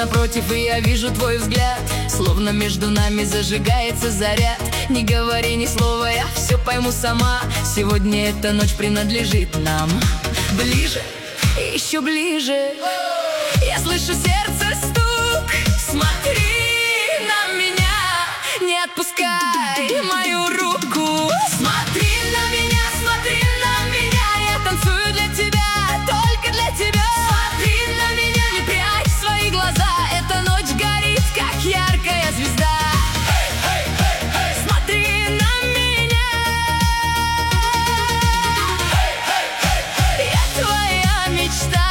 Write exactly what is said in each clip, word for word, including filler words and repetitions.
напротив, и я вижу твой взгляд. Словно между нами зажигается заряд. Не говори ни слова, я все пойму сама. Сегодня эта ночь принадлежит нам. Ближе, еще ближе. Я слышу сердце стук. Смотри на меня, не отпускай мою руку. Смотри на меня, смотри на меня. Я танцую для тебя, только для тебя. Смотри на меня, не прячь свои глаза. Эта ночь горит, как яркая звезда. Смотри на меня. Я твоя мечта.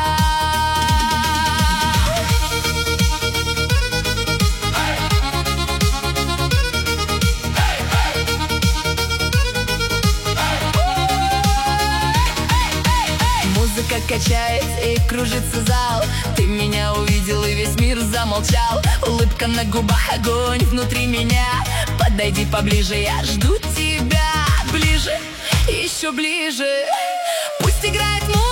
Музыка качает и кружится зал. Ты меня увидел и весь мир замолчал. Улыбка на губах, огонь внутри меня. Подойди поближе, я жду тебя. Ближе, еще ближе. Пусть играет музыка.